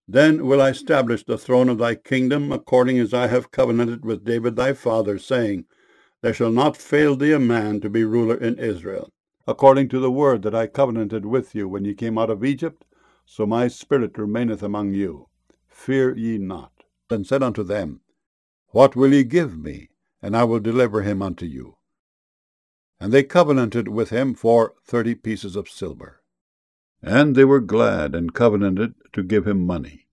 Then will I establish the throne of thy kingdom, according as I have covenanted with David thy father, saying, There shall not fail thee a man to be ruler in Israel. According to the word that I covenanted with you when ye came out of Egypt, so my spirit remaineth among you. Fear ye not. And said unto them, What will ye give me? And I will deliver him unto you. And they covenanted with him for 30 pieces of silver. And they were glad, and covenanted to give him money.